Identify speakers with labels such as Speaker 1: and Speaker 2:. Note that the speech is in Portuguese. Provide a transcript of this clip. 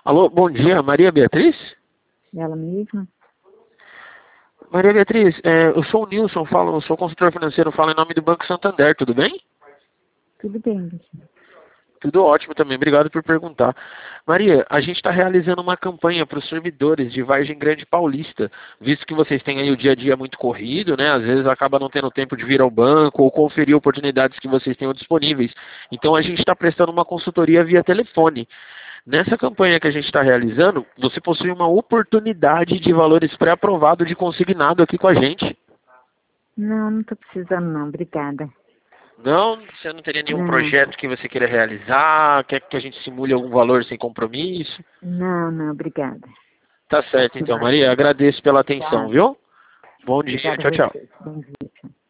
Speaker 1: Alô, bom dia, Maria Beatriz?
Speaker 2: Ela mesma?
Speaker 1: Maria Beatriz, eu sou o Nilson, sou consultor financeiro, falo em nome do Banco Santander, tudo bem?
Speaker 2: Tudo bem, Cristina.
Speaker 1: Tudo ótimo também, obrigado por perguntar. Maria, a gente está realizando uma campanha para os servidores de Vargem Grande Paulista, visto que vocês têm aí o dia a dia muito corrido, né? Às vezes acaba não tendo tempo de vir ao banco ou conferir oportunidades que vocês tenham disponíveis. Então a gente está prestando uma consultoria via telefone. Nessa campanha que a gente está realizando, você possui uma oportunidade de valores pré-aprovados de consignado aqui com a gente.
Speaker 2: Não estou precisando não, obrigada.
Speaker 1: Não, você não teria nenhum
Speaker 2: Não,
Speaker 1: projeto que você queira realizar? Quer que a gente simule algum valor sem compromisso?
Speaker 2: não, obrigada.
Speaker 1: Tá certo então, Maria. Agradeço pela atenção,
Speaker 2: Tá,
Speaker 1: viu? Bom dia,
Speaker 2: obrigada
Speaker 1: tchau,
Speaker 2: a
Speaker 1: tchau.
Speaker 2: você. Bom dia.